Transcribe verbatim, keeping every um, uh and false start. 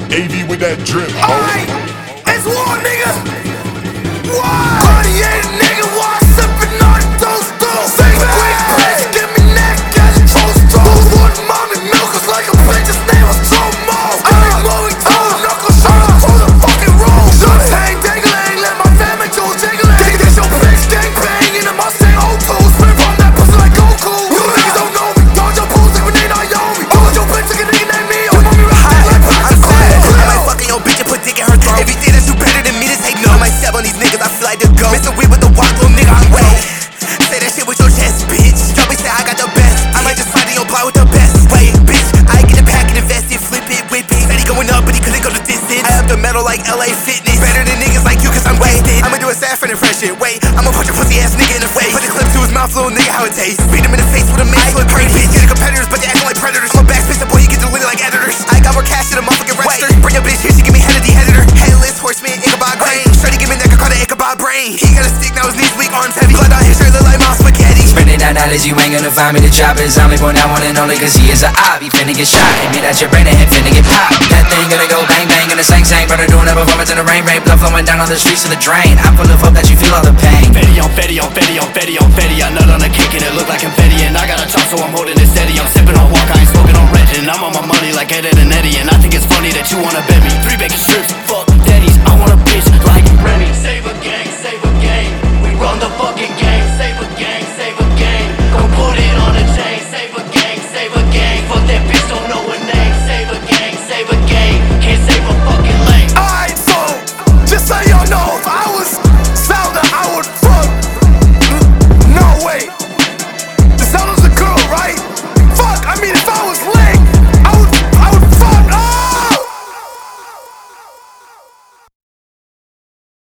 A V with that drip, ho. Alright, it's war, nigga. Why? Cartier, nigga, why sippin' on those dudes? Say quick, bitch, give me neck, got it, toast, toast. One mommy milk is like a bitch, his name was Tomo. I ain't moving toe, knuckle shot to the fucking room. Shots hang, dangling, let my family do jiggling. Get, get your bitch, gang banging, and my same old two. Spin from that pussy like Goku. You niggas don't know me, dodge your pose like when they not yo me. Dodge your bitch, like a nigga named me. Your mommy rock that like Patrick Quinn. I might fucking your bitch and put dick in her throat. If you think that you better than me, just take no. I might step on these niggas, I feel like the go. Missing weed with the walk, little nigga, I'm way. Say that shit with your chest, bitch. Drop me, say I got the best. I might just slide in your block with the best. Wait, bitch, I get the pack and invest it, flip it, whip it. Steady going up, but he couldn't go the distance. I have the metal like L A Fitness. Better than niggas like you, cause I'm wasted. I'ma do a saffron and fresh shit. Wait, I'ma punch a pussy ass nigga in the face. Put the clip to his mouth, little nigga, how it tastes. Beat him in the face with a mace, look crazy. Bitch, get the competitors, but they acting like predators. I'm a backspitch, the boy, he get deleted like editors. I got more cash than a motherfucking register. Wait, bring your bitch here, she give me head of the editor. Headless horseman, Ichabod Crane. Shorty give me neck, I call it Ichabod brain. He got a stick, now his knees weak, arms heavy. Blood on his shirt, look like mom spaghetti. Spending that knowledge, you ain't gonna find me. The choppers, I'm born out one and only, cause he is a op. He finna get shot, admit that your brain and head finna get popped. That thing gonna go bang bang, gonna sang sang. Brother doing a performance in the rain, rain. Blood flowing down on the streets of the drain. I'm full of hope that you feel all the pain. Fetty on fetty on fetty on fetty on fetty. I nut on a kick and it look like confetti. And I got a top so I'm holding it steady. I'm sipping on walk, I ain't smoking on red. And I'm on my money like Ed, Ed and Eddie. And I think it's funny that you wanna bet me three bacon strips, fuck daddies. I want a bitch like Remy. Save a gang, save a gang. We run the fucking game.